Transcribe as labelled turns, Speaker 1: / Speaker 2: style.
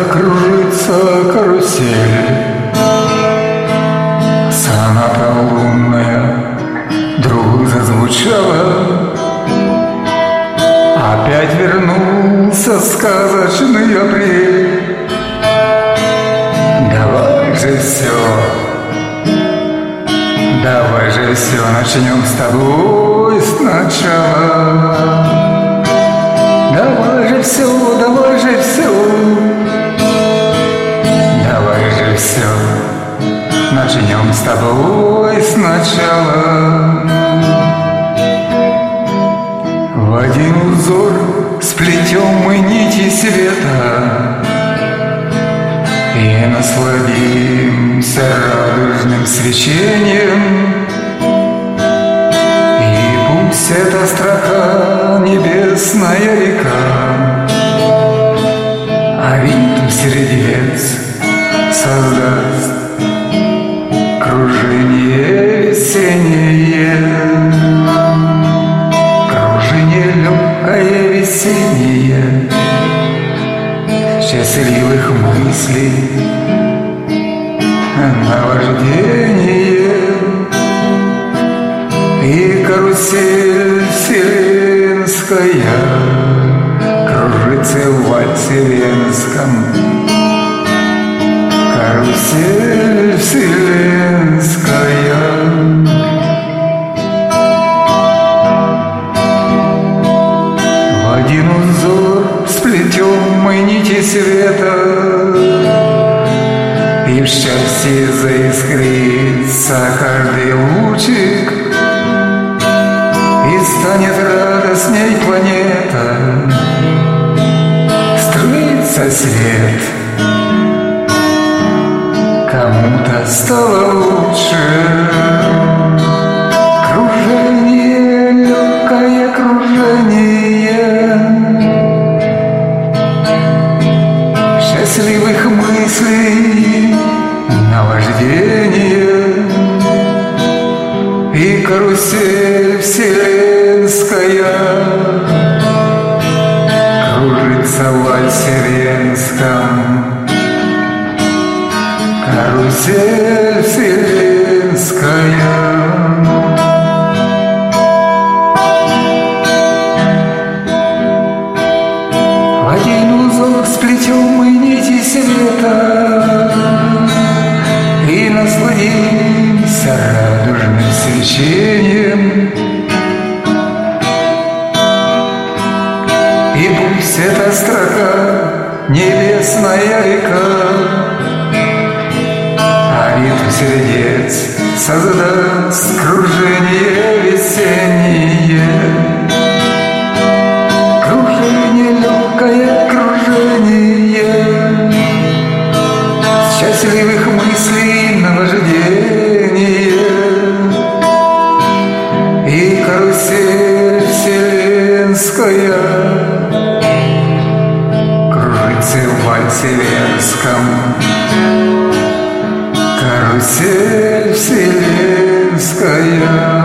Speaker 1: кружится карусель. Соната лунная вдруг зазвучала. Опять вернулся сказочный апрель. Давай же все начнем с тобой сначала. Давай же все начнем с тобой сначала. В один узор сплетем мы нити света и насладимся радужным свечением. И пусть эта строка небесная река, а ритм сердец создаст кружение весеннее. Кружение легкое весеннее счастливых мыслей, наваждение. И карусель вселенская кружится в вальсе венском. Карусель вселенская. В один узор сплетем мы нити света, и в счастье заискрится каждый лучик, и станет радостней планета, струится свет. Кому-то стало лучше. Кружение, легкое кружение счастливых мыслей, наваждение. И карусель вселенская кружится в вальсе венском. Карусель вселенская. В один узор сплетем мы нити света и насладимся радужным свечением. И пусть эта строка небесная река, ритм сердец создаст кружение весеннее. Кружение, легкое кружение счастливых мыслей, наваждение. И карусель вселенская кружится в вальсе венском. Карусель вселенская.